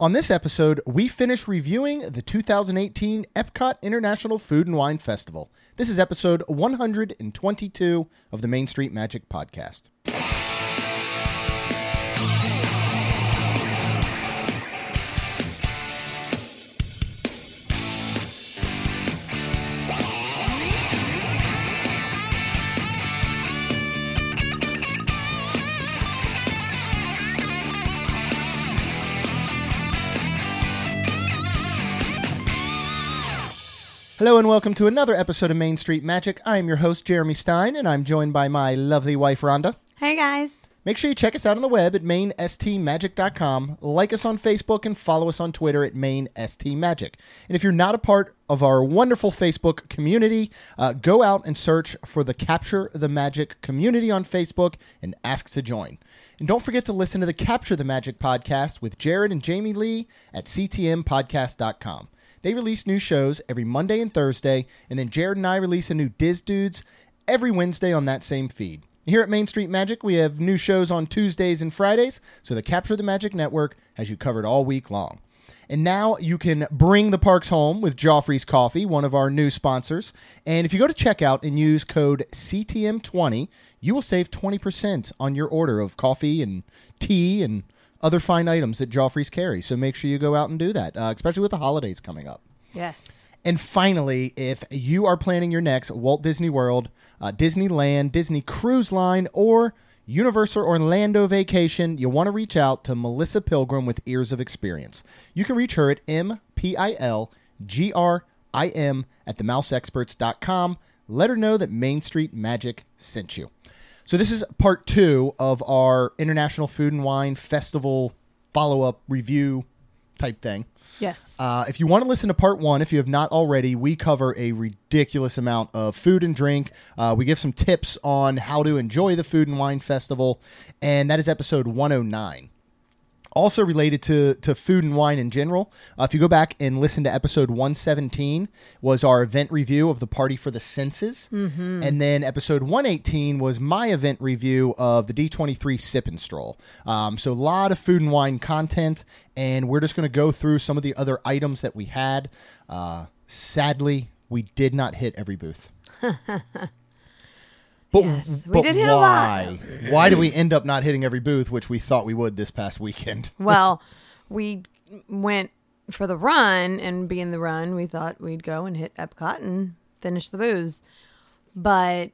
On this episode, we finish reviewing the 2018 Epcot International Food and Wine Festival. This is episode 122 of the Main Street Magic Podcast. Hello and welcome to another episode of Main Street Magic. I am your host, Jeremy Stein, and I'm joined by my lovely wife, Rhonda. Hey, guys. Make sure you check us out on the web at mainstmagic.com, like us on Facebook, and follow us on Twitter at mainstmagic. And if you're not a part of our wonderful Facebook community, go out and search for the Capture the Magic community on Facebook and ask to join. And don't forget to listen to the Capture the Magic podcast with Jared and Jamie Lee at ctmpodcast.com. They release new shows every Monday and Thursday, and then Jared and I release a new Diz Dudes every Wednesday on that same feed. Here at Main Street Magic, we have new shows on Tuesdays and Fridays, so the Capture the Magic Network has you covered all week long. And now you can bring the parks home with Joffrey's Coffee, one of our new sponsors. And if you go to checkout and use code CTM20, you will save 20% on your order of coffee and tea and other fine items that Joffrey's carries. So make sure you go out and do that, especially with the holidays coming up. Yes. And finally, if you are planning your next Walt Disney World, Disneyland, Disney Cruise Line, or Universal Orlando vacation, you'll want to reach out to Melissa Pilgrim with Ears of Experience. You can reach her at mpilgrim@themouseexperts.com. Let her know that Main Street Magic sent you. So this is part 2 of our International Food and Wine Festival follow-up review type thing. Yes. If you want to listen to part 1, if you have not already, we cover a ridiculous amount of food and drink. We give some tips on how to enjoy the Food and Wine Festival, and that is episode 109. Also related to food and wine in general, if you go back and listen to episode 117, was our event review of the Party for the Senses. Mm-hmm. And then episode 118 was my event review of the D23 Sip and Stroll. So a lot of food and wine content, and we're just going to go through some of the other items that we had. Sadly, we did not hit every booth. But, yes, we did hit a lot. Why did we end up not hitting every booth, which we thought we would this past weekend? Well, we went for the run, and being the run, we thought we'd go and hit Epcot and finish the booths. But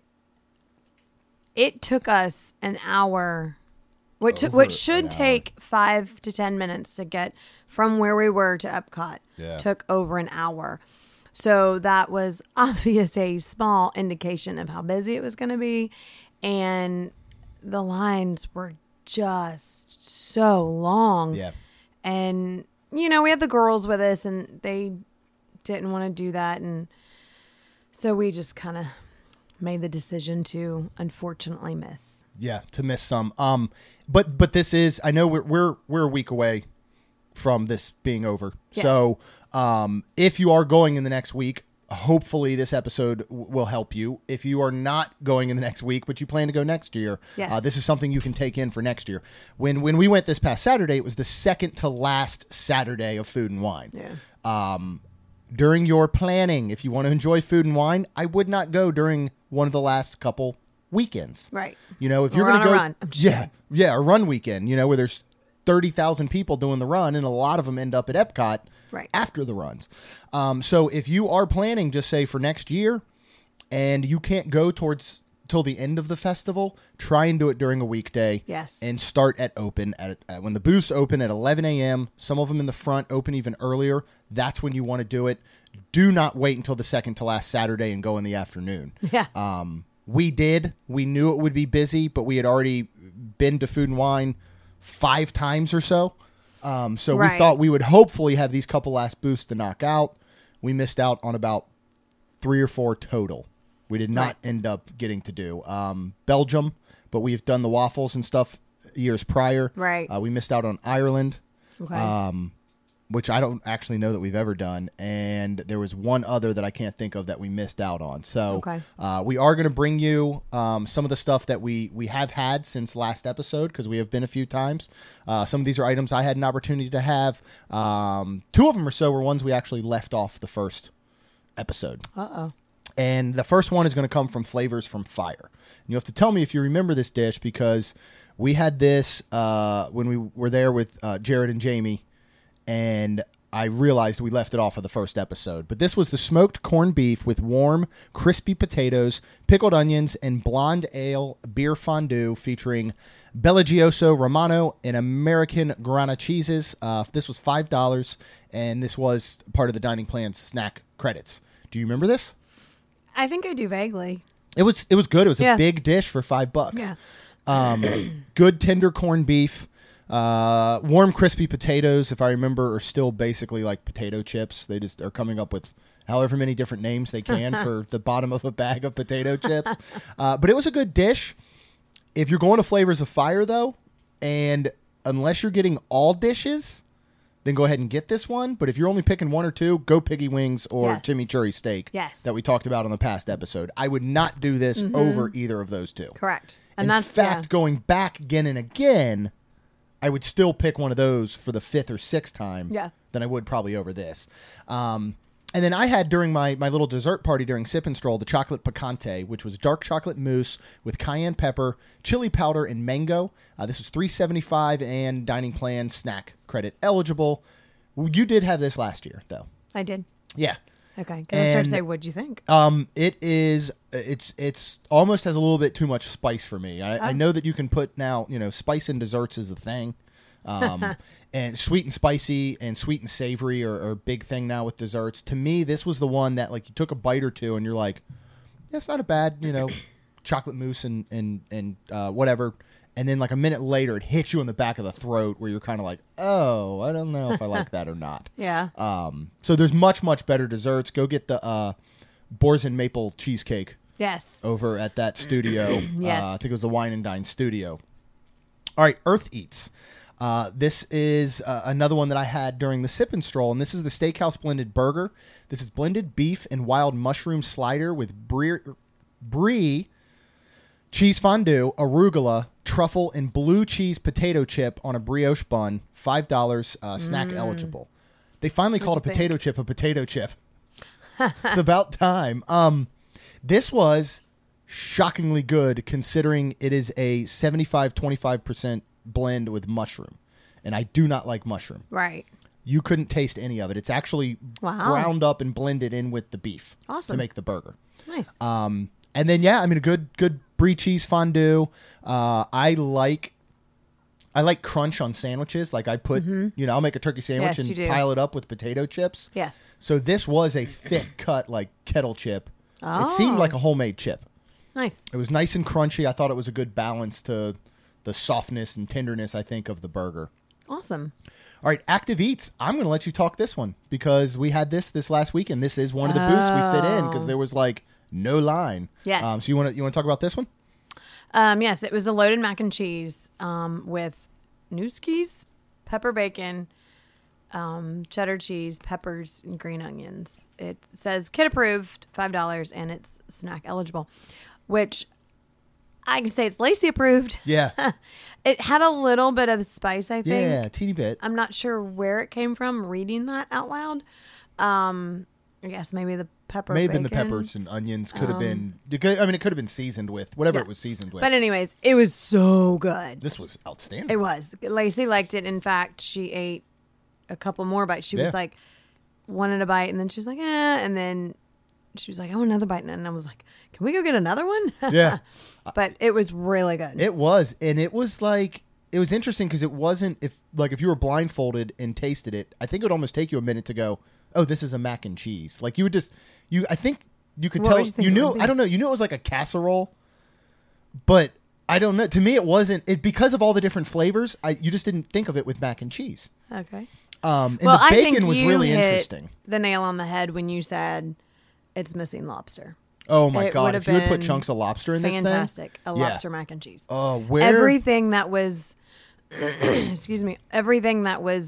it took us an hour, which should take 5 to 10 minutes to get from where we were to Epcot. Yeah. Took over an hour. So that was obvious a small indication of how busy it was going to be. And the lines were just so long. Yeah. And, we had the girls with us and they didn't want to do that. And so we just kind of made the decision to unfortunately miss. Yeah, to miss some. But this is, I know we're a week away from this being over. Yes. So if you are going in the next week, hopefully this episode will help you. If you are not going in the next week, but you plan to go next year, yes. This is something you can take in for next year. When we went this past Saturday, it was the second to last Saturday of Food and Wine. Yeah. During your planning, if you want to enjoy food and wine, I would not go during one of the last couple weekends. Right. If you're going to go, a run. a run weekend, where there's 30,000 people doing the run, and a lot of them end up at Epcot after the runs. So if you are planning, just say for next year, and you can't go till the end of the festival, try and do it during a weekday. Yes. And start at open when the booths open at 11 a.m. Some of them in the front open even earlier. That's when you want to do it. Do not wait until the second to last Saturday and go in the afternoon. Yeah. We did. We knew it would be busy, but we had already been to Food and Wine 5 times or so. So we thought we would hopefully have these couple last booths to knock out. We missed out on about 3 or 4 total. We did not end up getting to do Belgium, but we've done the waffles and stuff years prior. Right. We missed out on Ireland. Okay. which I don't actually know that we've ever done, and there was one other that I can't think of that we missed out on. So Okay. we are going to bring you some of the stuff that we have had since last episode, because we have been a few times. Some of these are items I had an opportunity to have. 2 of them or so were ones we actually left off the first episode. Uh-oh. And the first one is going to come from Flavors from Fire. And you have to tell me if you remember this dish, because we had this when we were there with Jared and Jamie, and I realized we left it off of the first episode. But this was the smoked corned beef with warm, crispy potatoes, pickled onions, and blonde ale beer fondue featuring Bellagioso Romano and American Grana cheeses. This was $5, and this was part of the dining plan snack credits. Do you remember this? I think I do vaguely. It was good. It was Yeah. a big dish for $5. Yeah. Good tender corned beef. Warm, crispy potatoes, if I remember, are still basically like potato chips. They just are coming up with however many different names they can for the bottom of a bag of potato chips. But it was a good dish. If you're going to Flavors of Fire, though, and unless you're getting all dishes, then go ahead and get this one. But if you're only picking 1 or 2, go Piggy Wings or Yes. Chimichurri Steak Yes. that we talked about on the past episode. I would not do this over either of those 2. Correct. And In that's fact, going back again and again, I would still pick one of those for the 5th or 6th time than I would probably over this. And then I had during my little dessert party during Sip and Stroll the chocolate picante, which was dark chocolate mousse with cayenne pepper, chili powder, and mango. This was $3.75 and dining plan snack credit eligible. You did have this last year, though. I did. Yeah. Okay. Can I start to And- say, what'd you think? It's almost has a little bit too much spice for me. I know that you can put now, spice in desserts is a thing. And sweet and spicy and sweet and savory are a big thing now with desserts. To me, this was the one that like you took a bite or two and you're like, that's not a bad, chocolate mousse and whatever. And then like a minute later, it hits you in the back of the throat where you're kind of like, oh, I don't know if I like that or not. Yeah. So there's much, much better desserts. Go get the Boursin maple cheesecake Yes. over at that studio. Yes. I think it was the Wine and Dine studio. All right, Earth Eats. This is another one that I had during the Sip and Stroll, and this is the Steakhouse Blended Burger. This is blended beef and wild mushroom slider with brie, cheese fondue, arugula, truffle, and blue cheese potato chip on a brioche bun. $5, snack eligible. They finally called a What'd you potato chip a potato chip. It's about time. This was shockingly good considering it is a 75-25% blend with mushroom. And I do not like mushroom. Right. You couldn't taste any of it. It's actually ground up and blended in with the beef Awesome. to make the burger. Nice. And then, a good brie cheese fondue. I like crunch on sandwiches. Like I put, I'll make a turkey sandwich Yes, you do. and pile it up with potato chips. Yes. So this was a thick cut, like kettle chip. Oh. It seemed like a homemade chip. Nice. It was nice and crunchy. I thought it was a good balance to the softness and tenderness, I think, of the burger. Awesome. All right, Active Eats. I'm going to let you talk this one because we had this last week, and this is one of the booths we fit in because there was like no line. Yes. So you want to talk about this one? Yes, it was the loaded mac and cheese with Nooskies, pepper bacon, cheddar cheese, peppers, and green onions. It says kid approved, $5, and it's snack eligible, which I can say it's Lacey approved. Yeah. It had a little bit of spice, I think. Yeah, teeny bit. I'm not sure where it came from reading that out loud. I guess maybe the pepper May have bacon. been the peppers and onions. Could have been. It could have been seasoned with whatever Yeah. it was seasoned with. But anyways, it was so good. This was outstanding. It was. Lacey liked it. In fact, she ate a couple more bites. She Yeah. was like, wanted a bite, and then she was like, and then she was like, I want another bite. And I was like, can we go get another one? Yeah. But it was really good. It was, and it was like it was interesting because it wasn't if you were blindfolded and tasted it. I think it would almost take you a minute to go, oh, this is a mac and cheese. Like you would just I think you could What tell would you think you it knew. would be? I don't know. You knew it was like a casserole, but I don't know. To me, it wasn't. It because of all the different flavors. You just didn't think of it with mac and cheese. Okay. And Well, the I bacon think was you really hit interesting. the nail on the head when you said it's missing lobster. Oh my It god! would If have you would put been chunks of lobster in this thing, Fantastic. A Yeah. lobster mac and cheese. Oh, where Everything that was, excuse me, everything that was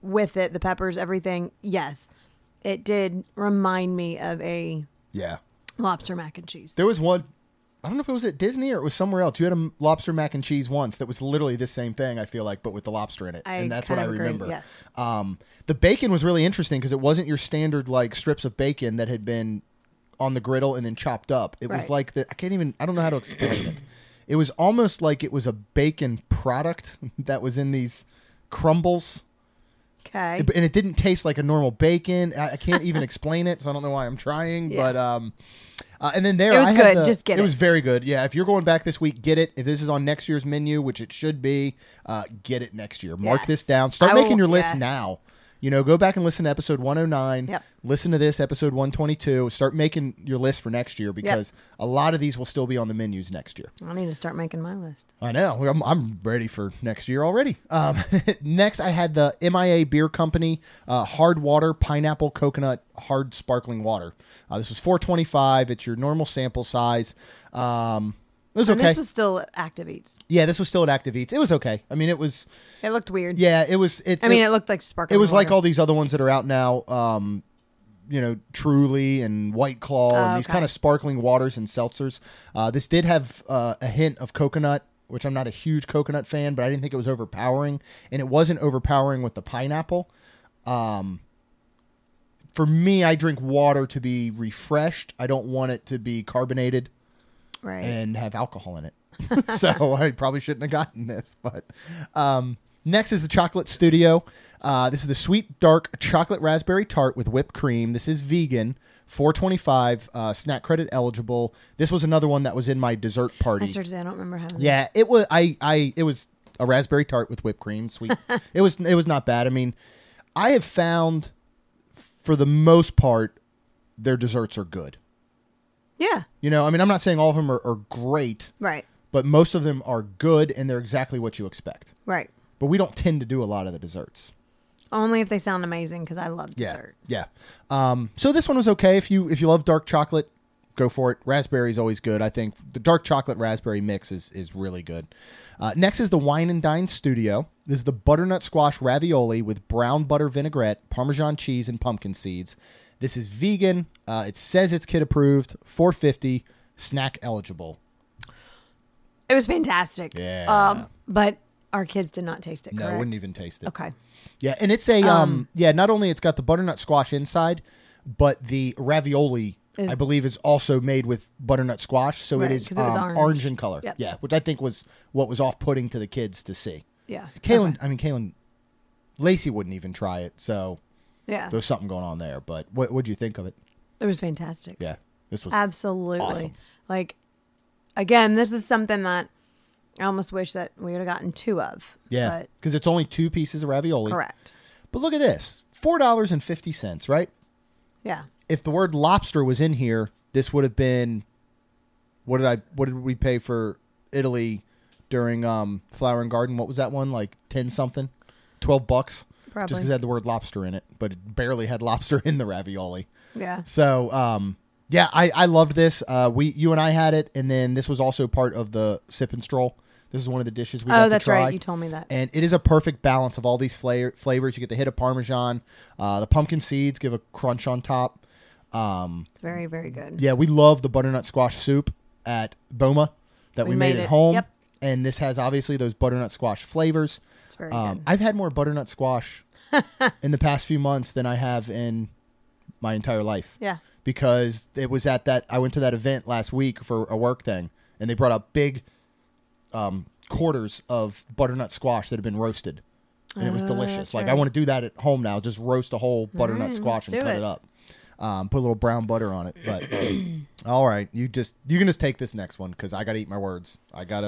with it, the peppers, everything. Yes, it did remind me of a Yeah. lobster mac and cheese. There was one, I don't know if it was at Disney or it was somewhere else. You had a lobster mac and cheese once that was literally the same thing, I feel like, but with the lobster in it. And that's what I remember. Yes. The bacon was really interesting because it wasn't your standard like strips of bacon that had been on the griddle and then chopped up. It was like I don't know how to explain it. It was almost like it was a bacon product that was in these crumbles. Okay. And it didn't taste like a normal bacon. I can't even explain it, so I don't know why I'm trying. Yeah. But and then there, It was I had good. Just get it. It was very good. Yeah, if you're going back this week, get it. If this is on next year's menu, which it should be, get it next year. Mark Yes. this down. Start I making will- your list yes. now. You know, go back and listen to episode 109. Yep. Listen to this, episode 122. Start making your list for next year because a lot of these will still be on the menus next year. I need to start making my list. I know. I'm ready for next year already. Next, I had the MIA Beer Company hard water pineapple coconut hard sparkling water. This was $4.25. It's your normal sample size. It was And okay. this was still at Active Eats. Yeah, this was still at Active Eats. It was okay. I mean, it was. It looked weird. Yeah, it was. It looked like sparkling It was like water. all these other ones that are out now. You know, Truly and White Claw and these okay. kind of sparkling waters and seltzers. This did have a hint of coconut, which I'm not a huge coconut fan, but I didn't think it was overpowering, and it wasn't overpowering with the pineapple. For me, I drink water to be refreshed. I don't want it to be carbonated Right. and have alcohol in it. So I probably shouldn't have gotten this. But next is the Chocolate Studio. This is the sweet dark chocolate raspberry tart with whipped cream. This is vegan, $4.25, snack credit eligible. This was another one that was in my dessert party. I started to say I don't remember having Yeah, it was. It was a raspberry tart with whipped cream, sweet. It was not bad. I mean, I have found for the most part their desserts are good. Yeah. You know, I mean, I'm not saying all of them are great, Right. but most of them are good and they're exactly what you expect. Right. But we don't tend to do a lot of the desserts. Only if they sound amazing because I love dessert. Yeah. So this one was okay. If you love dark chocolate, go for it. Raspberry is always good. I think the dark chocolate raspberry mix is really good. Next is the Wine and Dine Studio. This is the butternut squash ravioli with brown butter vinaigrette, Parmesan cheese, and pumpkin seeds. This is vegan. It says it's kid approved. $4.50. Snack eligible. It was fantastic. Yeah. But our kids did not taste it. No, correct? wouldn't even taste it. Okay. Yeah, and it's a not only it's got the butternut squash inside, but the ravioli I believe is also made with butternut squash, so Right, it is 'cause it was orange in color. Yep. Yeah, which I think was what was off-putting to the kids to see. Yeah. Kaylin, Lacey wouldn't even try it, so Yeah. there's something going on there. But what'd you think of it? It was fantastic. Yeah, this was Absolutely. awesome. Like, again, this is something that I almost wish that we would have gotten two of. Yeah, because it's only 2 pieces of ravioli. Correct. But look at this, $4.50, right? Yeah. If the word lobster was in here, this would have been what did we pay for Italy during Flower and Garden? What was that one? Like 10 something? $12? Probably. Just because it had the word lobster in it, but it barely had lobster in the ravioli. Yeah. So yeah, I loved this. You and I had it, and then this was also part of the Sip and Stroll. This is one of the dishes we got to that's try. right. You told me that. And it is a perfect balance of all these flavors. You get the hit of Parmesan. The pumpkin seeds give a crunch on top. It's very, very good. Yeah, we love the butternut squash soup at Boma that we made at home. Yep. And this has obviously those butternut squash flavors. It's very good. I've had more butternut squash in the past few months than I have in my entire life. Yeah. Because it was I went to that event last week for a work thing, and they brought up big quarters of butternut squash that had been roasted. And it was delicious. that's Like, right. I want to do that at home now. Just roast a whole butternut squash let's and do cut it. it up. Put a little brown butter on it. But all right, you can just take this next one because I got to eat my words.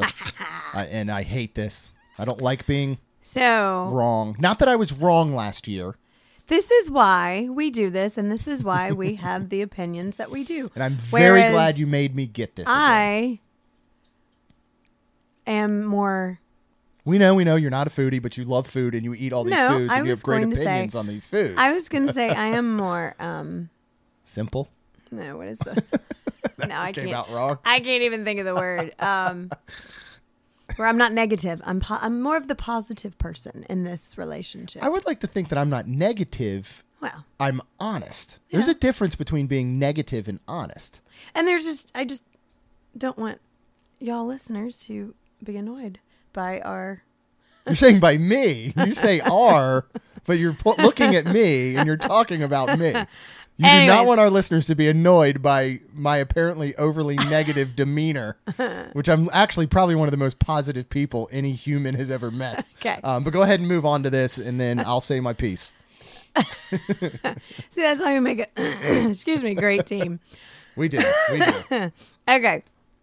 And I hate this. I don't like being So wrong. Not that I was wrong last year. this is why we do this, and this is why we have the opinions that we do. And I'm very Whereas glad you made me get this. Again. I am more. We know you're not a foodie, but you love food and you eat all these No, foods I and you was have great going to say- opinions on these foods. I was going to say I am more. Simple. No, what is the? No, I Came can't. out wrong. I can't even think of the word. where I'm not negative. I'm more of the positive person in this relationship. I would like to think that I'm not negative. Well, I'm honest. There's Yeah. a difference between being negative and honest. and I just don't want y'all listeners to be annoyed by our. You're saying by me. You say "are," but you're looking at me and you're talking about me. You do not Anyways. want our listeners to be annoyed by my apparently overly negative demeanor, which I'm actually probably one of the most positive people any human has ever met. Okay. But go ahead and move on to this, and then I'll say my piece. See, that's how you make it. Excuse me, great team. We do. Okay.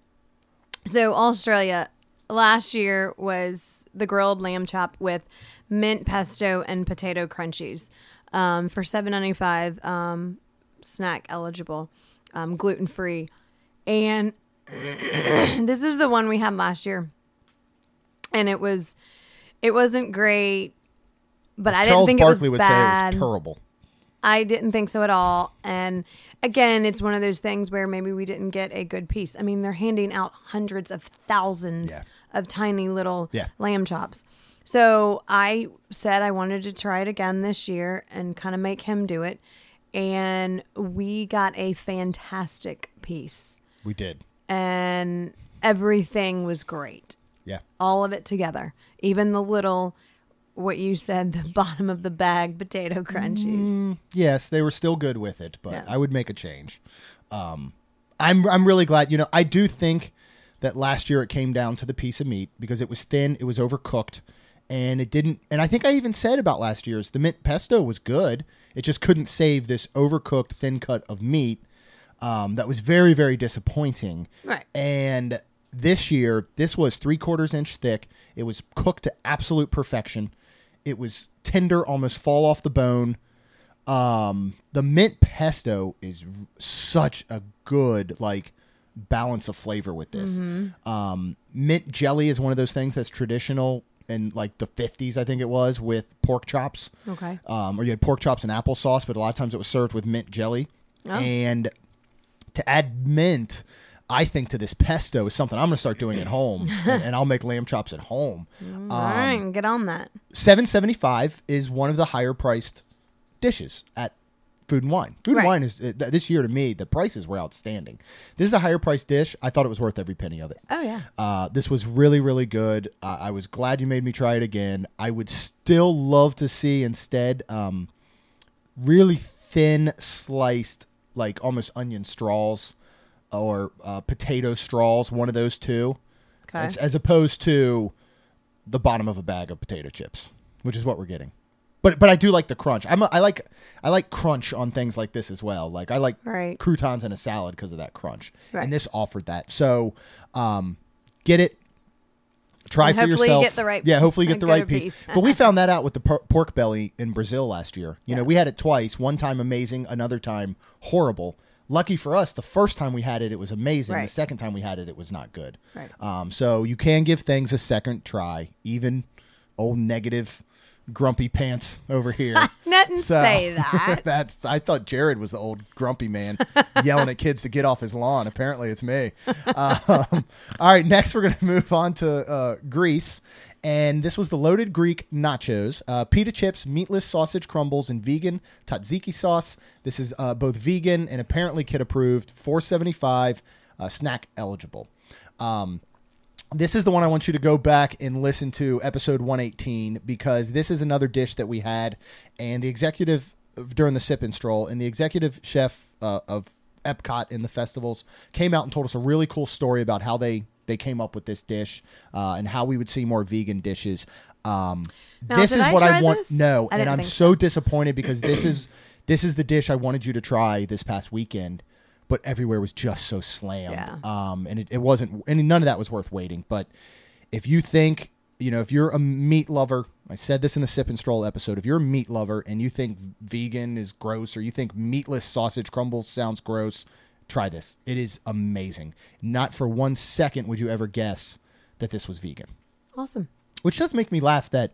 So Australia last year was the grilled lamb chop with mint pesto and potato crunchies for $7.95, snack eligible, gluten free, and this is the one we had last year, and it wasn't great, but I didn't Charles think Barkley it was would bad. say it was terrible. I didn't think so at all. And again, it's one of those things where maybe we didn't get a good piece. I mean, they're handing out hundreds of thousands Yeah. of tiny little Yeah. lamb chops. So I said I wanted to try it again this year and kind of make him do it. And we got a fantastic piece. We did. And everything was great. Yeah. All of it together. Even the little, what you said, the bottom of the bag potato crunchies. Yes, they were still good with it, but Yeah. I would make a change. I'm really glad. You know, I do think that last year it came down to the piece of meat because it was thin, it was overcooked, and it didn't. And I think I even said about last year's the mint pesto was good. It just couldn't save this overcooked thin cut of meat. That was very, very disappointing. Right. And this year, this was 3/4 inch thick. It was cooked to absolute perfection. It was tender, almost fall off the bone. The mint pesto is such a good balance of flavor with this. Mint jelly is one of those things that's traditional in the 50s, I think it was, with pork chops. Okay. Or you had pork chops and applesauce, but a lot of times it was served with mint jelly. Oh. And to add mint, I think, to this pesto is something I'm going to start doing at home, and I'll make lamb chops at home. All right, get on that. $7.75 is one of the higher priced dishes at Food and Wine. Food and Right. Wine is this year, to me, the prices were outstanding. This is a higher priced dish. I thought it was worth every penny of it. Oh, yeah. This was really, really good. I was glad you made me try it again. I would still love to see instead really thin sliced, almost onion straws or potato straws, one of those two. Okay. As opposed to the bottom of a bag of potato chips, which is what we're getting. But I do like the crunch. I like crunch on things like this as well. I like Right. croutons in a salad because of that crunch. Right. And this offered that. So get it. Try And for hopefully you yourself. get the right- Yeah, hopefully you get the get right a piece. piece. But we found that out with the pork belly in Brazil last year. You know, Yeah. we had it twice. One time amazing, another time horrible. Lucky for us, the first time we had it, it was amazing. Right. The second time we had it, it was not good. Right. So you can give things a second try, even old negative grumpy pants over here. Didn't say that. I thought Jared was the old grumpy man yelling at kids to get off his lawn. Apparently it's me. All right, next we're going to move on to Greece. And this was the loaded Greek nachos, pita chips, meatless sausage crumbles, and vegan tzatziki sauce. This is both vegan and apparently kid approved, $4.75, snack eligible. This is the one I want you to go back and listen to, episode 118, because this is another dish that we had, and the executive during the sip and stroll, and the executive chef of Epcot in the festivals came out and told us a really cool story about how they came up with this dish and how we would see more vegan dishes. This did is I what I try want. this? No, I and didn't I'm think so so. disappointed because this is the dish I wanted you to try this past weekend, but everywhere was just so slammed. Yeah. And it wasn't, and none of that was worth waiting. But if you think, if you're a meat lover, I said this in the Sip and Stroll episode, if you're a meat lover and you think vegan is gross or you think meatless sausage crumbles sounds gross, try this. It is amazing. Not for 1 second would you ever guess that this was vegan. Awesome. Which does make me laugh that,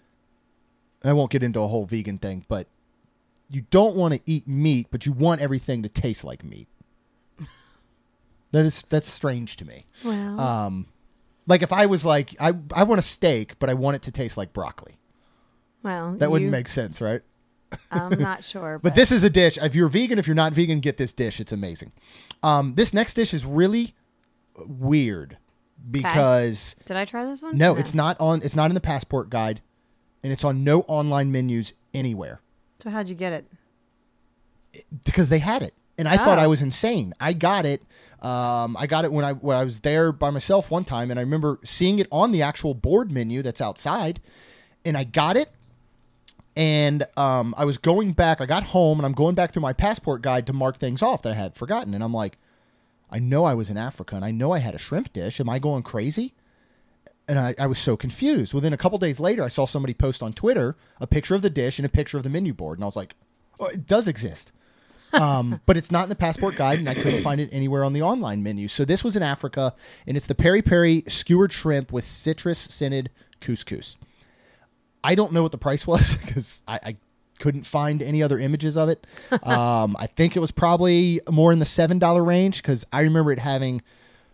I won't get into a whole vegan thing, but you don't want to eat meat, but you want everything to taste like meat. That's strange to me. Well, Like if I was like, I want a steak, but I want it to taste like broccoli. Well, That wouldn't make sense, right? I'm not sure. But this is a dish. If you're vegan, if you're not vegan, get this dish. It's amazing. This next dish is really weird because did I try this one? no, it's not in the Passport Guide, and it's on no online menus anywhere. So how'd you get it? Because they had it, and I thought I was insane. I got it. I got it when I was there by myself one time, and I remember seeing it on the actual board menu that's outside, and I got it. And I was going back. I got home, and I'm going back through my Passport Guide to mark things off that I had forgotten. And I'm like, I know I was in Africa, and I know I had a shrimp dish. Am I going crazy? And I was so confused. Within a couple days later, I saw somebody post on Twitter a picture of the dish and a picture of the menu board, and I was like, oh, it does exist. But it's not in the Passport Guide, and I couldn't find it anywhere on the online menu. So this was in Africa, and it's the Peri Peri skewered shrimp with citrus scented couscous. I don't know what the price was because I couldn't find any other images of it. I think it was probably more in the $7 range because I remember it having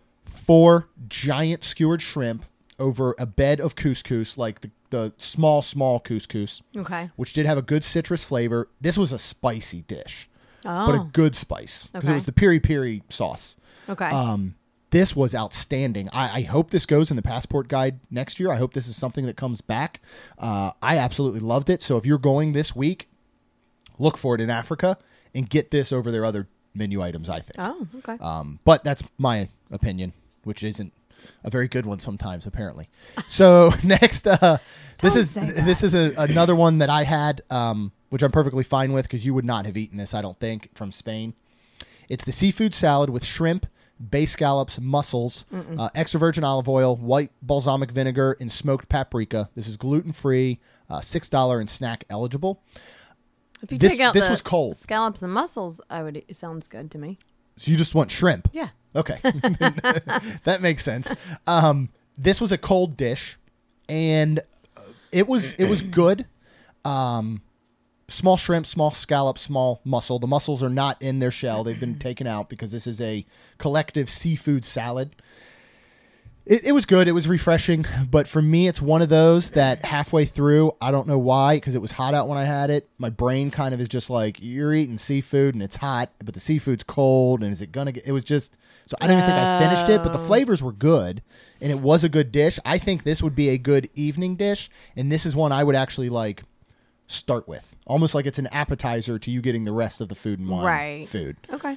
4 giant skewered shrimp over a bed of couscous, like the small couscous, Okay. which did have a good citrus flavor. This was a spicy dish, but a good spice because it was the Peri Peri sauce. Okay. This was outstanding. I hope this goes in the Passport Guide next year. I hope this is something that comes back. I absolutely loved it. So if you're going this week, look for it in Africa and get this over their other menu items, I think. Oh, okay. But that's my opinion, which isn't a very good one sometimes, apparently. So next, this is another one that I had, which I'm perfectly fine with because you would not have eaten this, I don't think, from Spain. It's the seafood salad with shrimp, bay scallops, mussels, extra virgin olive oil, white balsamic vinegar, and smoked paprika. This is gluten-free, $6 and snack eligible. If you take out this the was cold. scallops and mussels, it sounds good to me. So you just want shrimp? Yeah. Okay. That makes sense. This was a cold dish, and it was good. Small shrimp, small scallop, small mussel. The mussels are not in their shell. They've been taken out because this is a collective seafood salad. It was good. It was refreshing. But for me, it's one of those that halfway through, I don't know why, because it was hot out when I had it. My brain kind of is just like, you're eating seafood and it's hot, but the seafood's cold. And is it going to get... It was just... So I don't even think I finished it, but the flavors were good. And it was a good dish. I think this would be a good evening dish. And this is one I would actually like... start with, almost like it's an appetizer to you getting the rest of the food and wine food. Okay.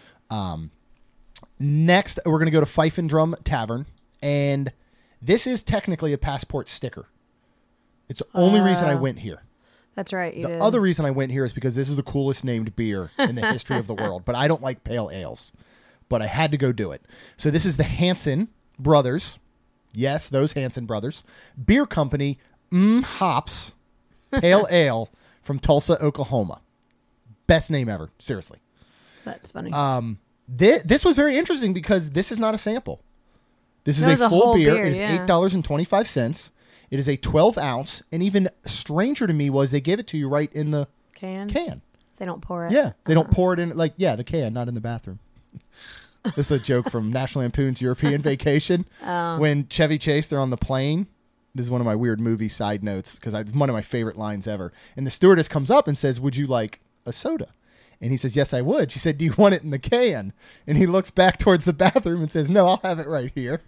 Next, we're going to go to Fife and Drum Tavern, and this is technically a Passport sticker. It's the only reason I went here. That's right. The other reason I went here is because this is the coolest named beer in the history of the world, but I don't like pale ales, but I had to go do it. So this is the Hansen Brothers. Yes, those Hansen Brothers. Beer Company, Hops Pale Ale from Tulsa, Oklahoma. Best name ever. Seriously. That's funny. This was very interesting because this is not a sample. This is a full beer. It is $8.25. It is a 12 ounce. And even stranger to me was they give it to you right in the can. They don't pour it. Yeah. They don't pour it in, the can, not in the bathroom. This is a joke from National Lampoon's European Vacation. When Chevy Chase, they're on the plane. This is one of my weird movie side notes because it's one of my favorite lines ever. And the stewardess comes up and says, "Would you like a soda?" And he says, "Yes, I would." She said, "Do you want it in the can?" And he looks back towards the bathroom and says, "No, I'll have it right here."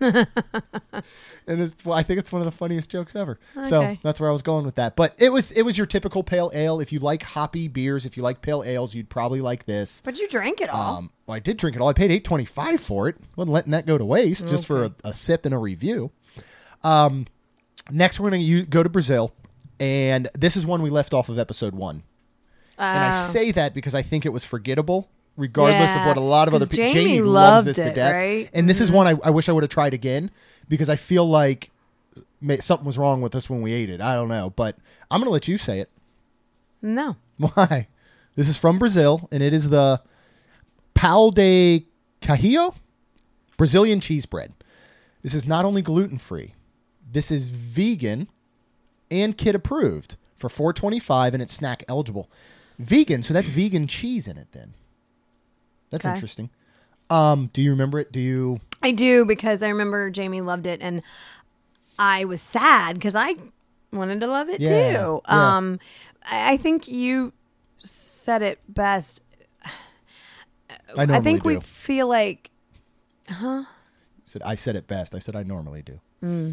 And I think it's one of the funniest jokes ever. Okay. So that's where I was going with that. But it was your typical pale ale. If you like hoppy beers, if you like pale ales, you'd probably like this. But you drank it all. Well, I did drink it all. I paid $8.25 for it. Wasn't letting that go to waste just for a sip and a review. Next, we're going to go to Brazil, and this is one we left off of episode 1. And I say that because I think it was forgettable, regardless of what a lot of other people... Jamie loves this to death. Right? And this is one I wish I would have tried again, because I feel like something was wrong with us when we ate it. I don't know, but I'm going to let you say it. No. Why? This is from Brazil, and it is the Pão de Queijo Brazilian cheese bread. This is not only gluten-free, this is vegan and kid approved for $4.25, and it's snack eligible. Vegan, so that's vegan cheese in it then. That's interesting. Do you remember it? I do, because I remember Jamie loved it, and I was sad because I wanted to love it Yeah, too. yeah. I think you said it best. I normally I think we do. feel like, I said it best. I said I normally do.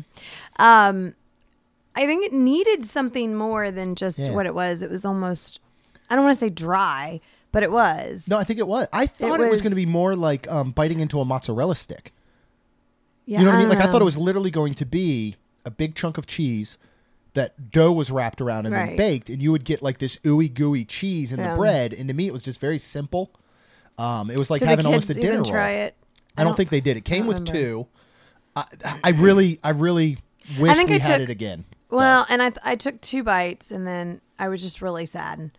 I think it needed something more than just Yeah. what it was. It was almost, I don't want to say dry, but it was. No, I think it was. I thought it was was- going to be more like biting into a mozzarella stick. Yeah, You know what I mean? Like I don't thought it know. was literally going to be a big chunk of cheese that dough was wrapped around and then Right. baked, and you would get like this ooey gooey cheese in the Yeah. bread. And to me, it was just very simple. It was like Did having the almost kids a dinner even roll. try it? I don't think they did. It came with remember. 2. I really wish think we I had took- it again. Well, and I took 2 bites and then I was just really sad.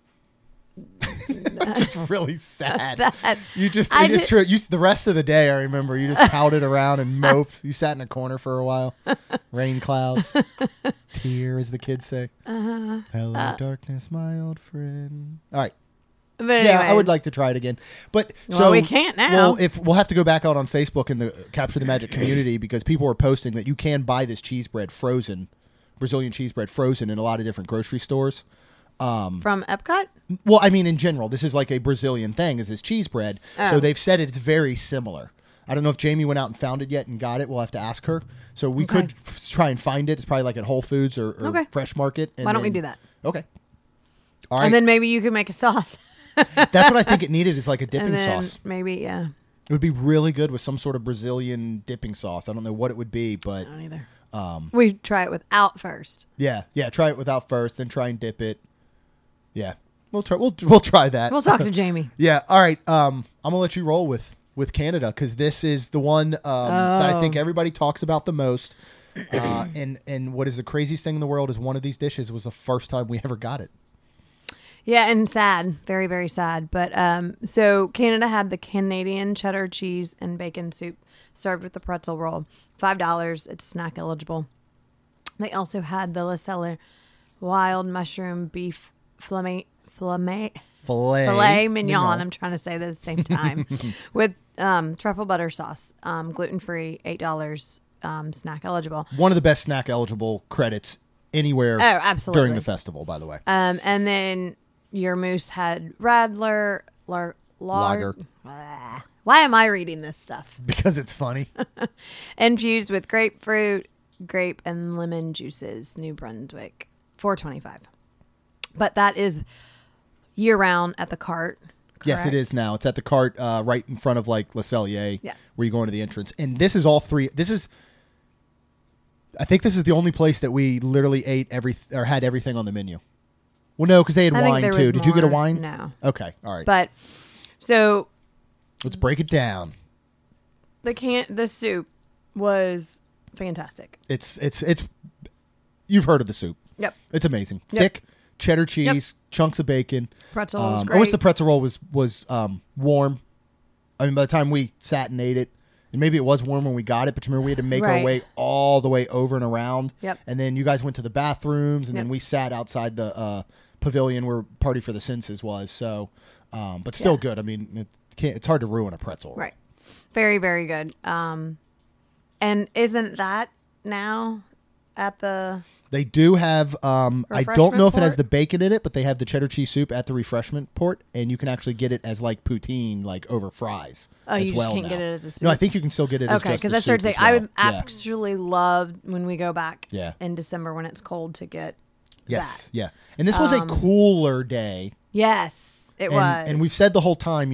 Just really sad. That- You just, I it's did- true. The rest of the day, I remember you just pouted around and moped. You sat in a corner for a while. Rain clouds. Tear, as the kids say. Hello, darkness, my old friend. All right. But Yeah, I would anyways. like to try it again. But Well, so we can't now. Well, if we'll have to go back out on Facebook in the Capture the Magic community because people were posting that you can buy this cheese bread frozen, Brazilian cheese bread frozen in a lot of different grocery stores. From Epcot? Well, I mean, in general, this is like a Brazilian thing, is this cheese bread. So Oh. they've said it's very similar. I don't know if Jamie went out and found it yet and got it. We'll have to ask her. So we Okay. could try and find it. It's probably like at Whole Foods or Okay. Fresh Market. And Why don't we then- do that? Okay. All right. And then maybe you could make a sauce. That's what I think it needed is like a dipping And then sauce. maybe, yeah. It would be really good with some sort of Brazilian dipping sauce. I don't know what it would be, but I don't either. We try it without first. yeah. Try it without first, then try and dip it. Yeah, we'll try. We'll try that. We'll talk to Jamie. Yeah. All right. I'm gonna let you roll with Canada because this is the one that I think everybody talks about the most. And what is the craziest thing in the world is one of these dishes was the first time we ever got it. Yeah, and sad. Very, very sad. But so Canada had the Canadian cheddar cheese and bacon soup served with the pretzel roll. $5. It's snack eligible. They also had the La Celle wild mushroom beef filet mignon. I'm trying to say that at the same time with truffle butter sauce, gluten free, $8, snack eligible. One of the best snack eligible credits anywhere. Oh, absolutely. During the festival, by the way. And then your moose had Radler Lager. Why am I reading this stuff? Because it's funny. Infused with grapefruit, grape, and lemon juices. New Brunswick, $4.25. But that is year round at the cart. Yes, it correct? is now. It's at the cart right in front of like Le Cellier, Yeah. where you go into the entrance. And this is all three. I think this is the only place that we literally ate or had everything on the menu. Well, no, because they had I think wine there too. was Did you get a more. wine? No. Okay, all right. But so Let's break it down. the soup was fantastic. It's. You've heard of the soup. Yep. It's amazing. Yep. Thick cheddar cheese, chunks of bacon. Pretzel was I wish great. the pretzel roll was warm. I mean, by the time we sat and ate it, and maybe it was warm when we got it, but remember we had to make our Right. way all the way over and around. Yep. And then you guys went to the bathrooms, and then Yep. we sat outside the pavilion where Party for the Senses was. So, but still Yeah. good. I mean, it's hard to ruin a pretzel roll. Right. Very, very good. And isn't that now at the They do have. I don't Refreshment know if it has port? the bacon in it, but they have the cheddar cheese soup at the refreshment port, and you can actually get it as like poutine, like over fries. Oh, as you just well can't now. get it as a soup? No, I think you can still get it. as Okay, just because the I started soup saying as I well. would Yeah. actually love when we go back Yeah. in December when it's cold to get Yes, that. yeah. And this was a cooler day. Yes, it And, was. and we've said the whole time,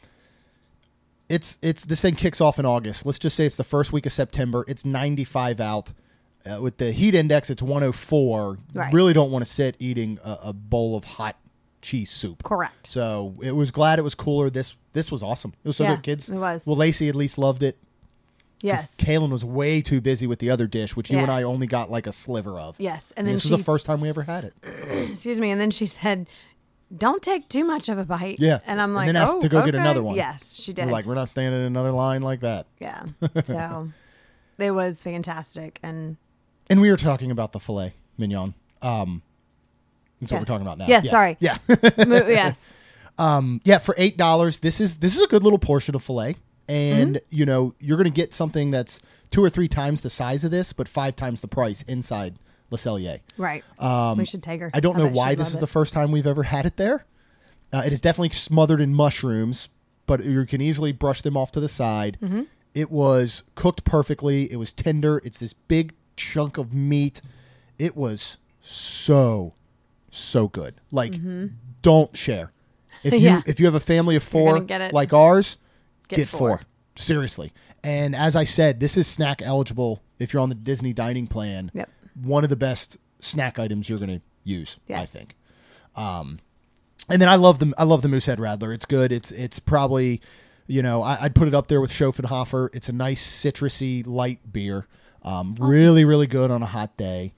it's this thing kicks off in August. Let's just say it's the first week of September. It's 95 out. With the heat index, it's 104. Right. Really don't want to sit eating a bowl of hot cheese soup. Correct. So it was glad it was cooler. This was awesome. It was so Yeah, good, kids. it was. Well, Lacey at least loved it. 'Cause Yes. Kaylin was way too busy with the other dish, which you and I Yes. only got like a sliver of. Yes, and And then this was the first time we ever had it. excuse me, and then she said, "Don't take too much of a bite." Yeah. and I'm And like, then asked "Oh, to go get okay." another one. Yes, she did. We're like, we're not standing in another line like that. Yeah, so it was fantastic, and And we were talking about the filet mignon. That's what Yes. we're talking about now. Yeah, sorry. Yeah. yes, Yeah, for $8, this is a good little portion of filet. And, you're going to get something that's 2 or 3 times the size of this, but 5 times the price inside Le Cellier. Right. We should take her. I don't know why this is the first time we've ever had it there. It is definitely smothered in mushrooms, but you can easily brush them off to the side. Mm-hmm. It was cooked perfectly. It was tender. It's this big chunk of meat. It was so good. Like, don't share. If you have a family of 4 like ours, get 4. Seriously. And as I said, this is snack eligible if you're on the Disney dining plan. Yep. One of the best snack items you're going to use, yes. I think. And then I love the Moosehead Radler. It's good. It's probably, I'd put it up there with Schopenhofer. It's a nice citrusy light beer. Awesome. Really, really good on a hot day.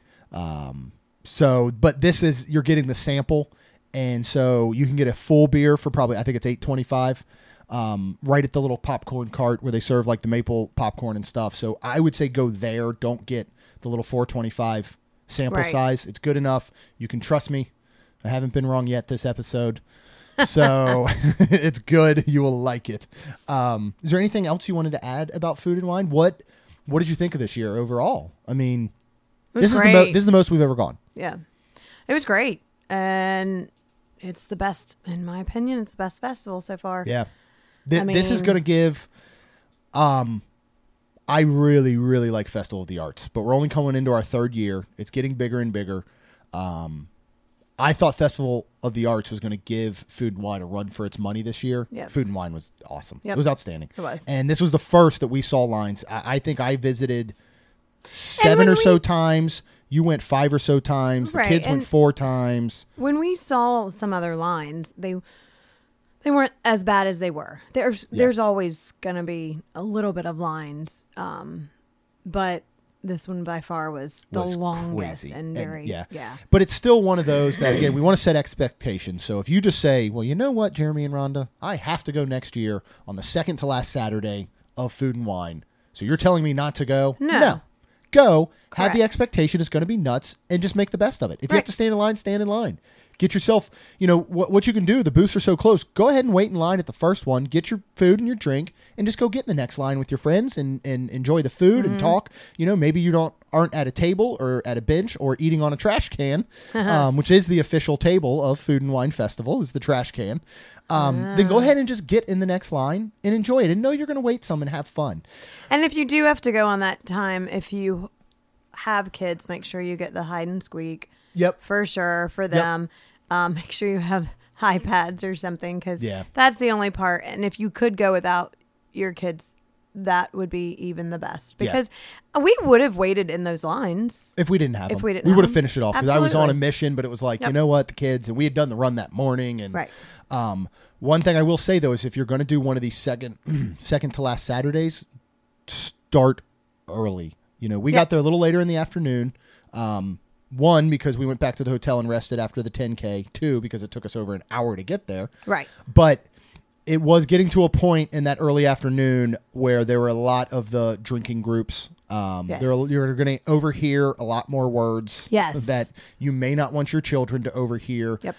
But this is, you're getting the sample, and so you can get a full beer for probably, I think it's $8.25. Right at the little popcorn cart where they serve like the maple popcorn and stuff. So I would say go there. Don't get the little $4.25 sample size. It's good enough. You can trust me. I haven't been wrong yet this episode. So it's good. You will like it. Is there anything else you wanted to add about Food and Wine? What did you think of this year overall? I mean, this is the most we've ever gone. Yeah. It was great. And it's the best, in my opinion, it's the best festival so far. Yeah. This is going to give, I really, really like Festival of the Arts, but we're only coming into our 3rd year. It's getting bigger and bigger. I thought Festival of the Arts was going to give Food and Wine a run for its money this year. Yep. Food and Wine was awesome. Yep. It was outstanding. It was. And this was the first that we saw lines. I think I visited 7 or so times. You went 5 or so times. The kids went 4 times. When we saw some other lines, they weren't as bad as they were. There's always going to be a little bit of lines, but this one by far was the longest crazy. And very, yeah. But it's still one of those that, again, we want to set expectations. So if you just say, well, you know what, Jeremy and Rhonda, I have to go next year on the second to last Saturday of Food and Wine. So you're telling me not to go? No. Go. Correct. Have the expectation it's going to be nuts and just make the best of it. If you have to stand in line, stand in line. Get yourself, what you can do. The booths are so close. Go ahead and wait in line at the first one. Get your food and your drink and just go get in the next line with your friends and enjoy the food and talk. Maybe you aren't at a table or at a bench or eating on a trash can, which is the official table of Food and Wine Festival is the trash can. Then go ahead and just get in the next line and enjoy it and know you're going to wait some and have fun. And if you do have to go on that time, if you have kids, make sure you get the hide and squeak. Yep. For sure, for them. Yep. Make sure you have iPads or something because that's the only part. And if you could go without your kids, that would be even the best because we would have waited in those lines if we didn't have them. We would have finished it off because I was on a mission, but it was like, you know what, the kids, and we had done the run that morning. And one thing I will say though is if you're going to do one of these second to last Saturdays, start early. We got there a little later in the afternoon. 1, because we went back to the hotel and rested after the 10K. 2, because it took us over an hour to get there. Right. But it was getting to a point in that early afternoon where there were a lot of the drinking groups. You're going to overhear a lot more words that you may not want your children to overhear. Yep.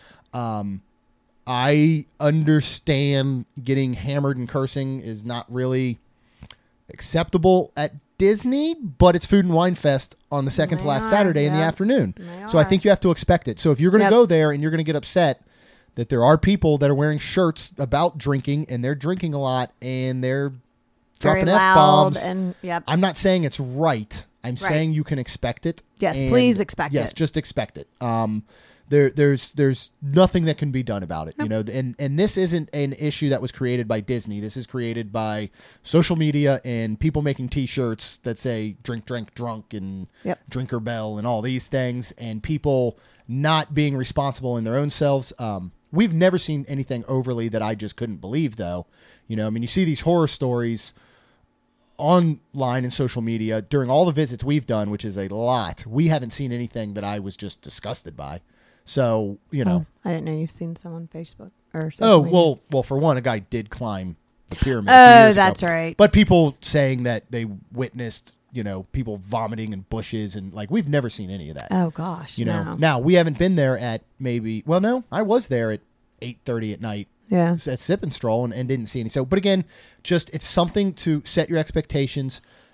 I understand getting hammered and cursing is not really acceptable at Disney, but it's Food and Wine Fest on the second to last Saturday in the afternoon. So I think you have to expect it. So if you're going to go there and you're going to get upset that there are people that are wearing shirts about drinking and they're drinking a lot and they're dropping F-bombs. I'm not saying it's right. I'm saying you can expect it. Yes, please expect it. Yes, just expect it. There's nothing that can be done about it, and this isn't an issue that was created by Disney. This is created by social media and people making T-shirts that say "drink, drink, drunk" and "Drinker Bell" and all these things, and people not being responsible in their own selves. We've never seen anything overly that I just couldn't believe, though. You see these horror stories online and social media during all the visits we've done, which is a lot. We haven't seen anything that I was just disgusted by. So, I didn't know you've seen some on Facebook or something. Well, for one, a guy did climb the pyramid. Oh, that's right. But people saying that they witnessed, people vomiting in bushes and we've never seen any of that. Oh gosh. No. Now we haven't been there at I was there at 8:30 at night. Yeah. At Sip and Stroll and didn't see any. So, but again, it's something to set your expectations.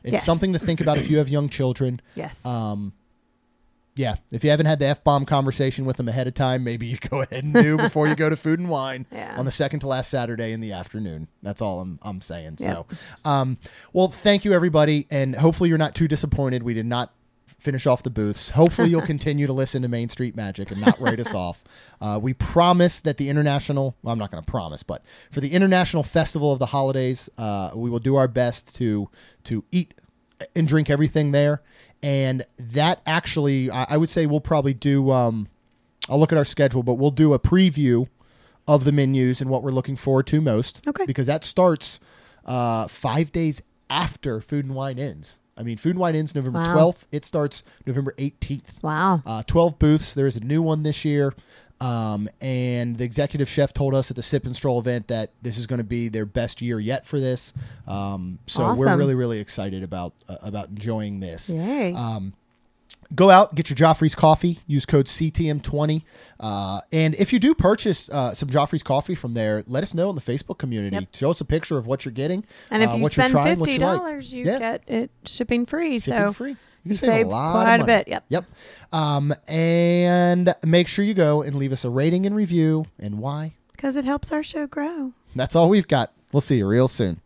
It's Yes. something to think about if you have young children. Yes. Yeah, if you haven't had the F-bomb conversation with them ahead of time, maybe you go ahead and do before you go to Food and Wine Yeah. on the second to last Saturday in the afternoon. That's all I'm saying. Yep. So, well, thank you, everybody, and hopefully you're not too disappointed. We did not finish off the booths. Hopefully you'll continue to listen to Main Street Magic and not write us off. We promise that the international, well, I'm not going to promise, but for the International Festival of the Holidays, we will do our best to eat and drink everything there. And that actually, I would say we'll probably do, I'll look at our schedule, but we'll do a preview of the menus and what we're looking forward to most. Okay. Because that starts 5 days after Food and Wine ends. I mean, Food and Wine ends November Wow. 12th. It starts November 18th. Wow. 12 booths. There's a new one this year. And the executive chef told us at the Sip and Stroll event that this is going to be their best year yet for this. So we're Awesome. really, really excited about enjoying this. Yay. Go out, get your Joffrey's coffee, use code CTM20. And if you do purchase some Joffrey's coffee from there, let us know in the Facebook community. Yep. Show us a picture of what you're getting. And if you what you're spend trying, what you like. $50, you Yeah. get it shipping free. Shipping so free. you save save a lot quite of a money. bit. Yep. Yep. And make sure you go and leave us a rating and review. And why? Because it helps our show grow. That's all we've got. We'll see you real soon.